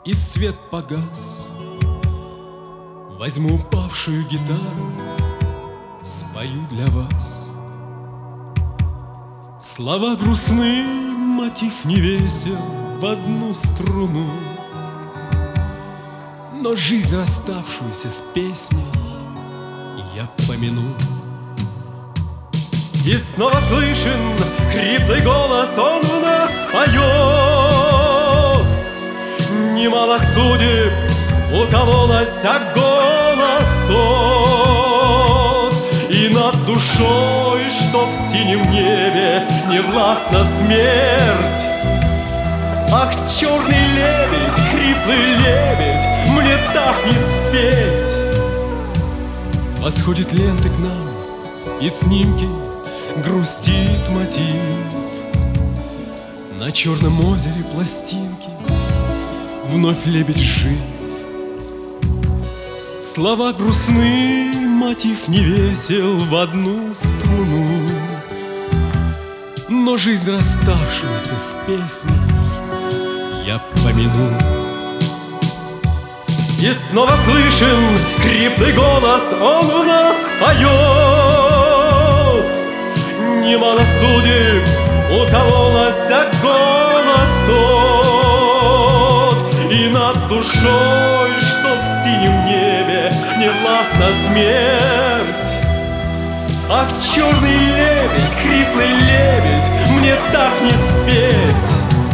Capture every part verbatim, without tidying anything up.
и свет погас. Возьму упавшую гитару, спою для вас. Слова грустны, мотив не весел в одну струну, но жизнь, расставшуюся с песней, я помяну. И снова слышен хриплый голос, он в нас поет. Немало судеб укололась, а голос тот. И над душой, что в синем небе, не властна смерть. Ах, черный лебедь, хриплый лебедь, мне так не спеть. Восходит ленты к нам, и снимки грустит мотив. На черном озере пластинки, вновь лебедь жив. Слова грустны, мотив не весел в одну струну, но жизнь, расставшуюся с песней, я помяну. И снова слышен хриплый голос, он в нас поет. Немало судеб укололась, а голос тот. И над душой, что в синем небе, не властна смерть. Ах, черный лебедь, хриплый лебедь, мне так не спеть.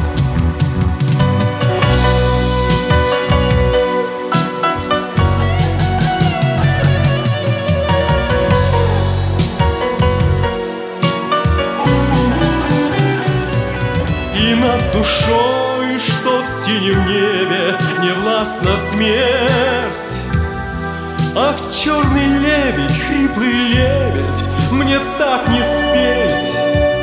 И над душой, что в синем небе, не властна смерть. Ах, черный лебедь, хриплый лебедь, мне так не спеть.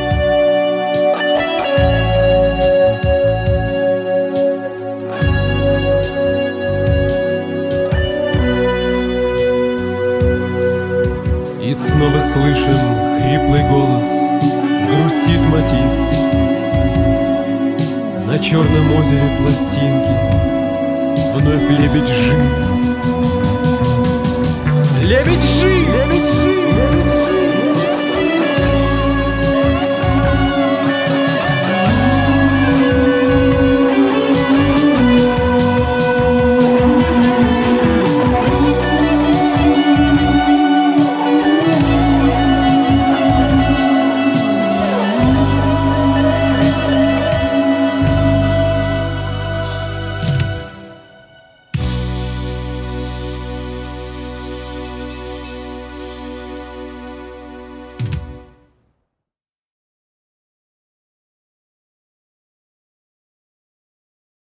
И снова слышен хриплый голос, грустит мотив. На черном озере пластинки, вновь лебедь жив. Лебедь жив!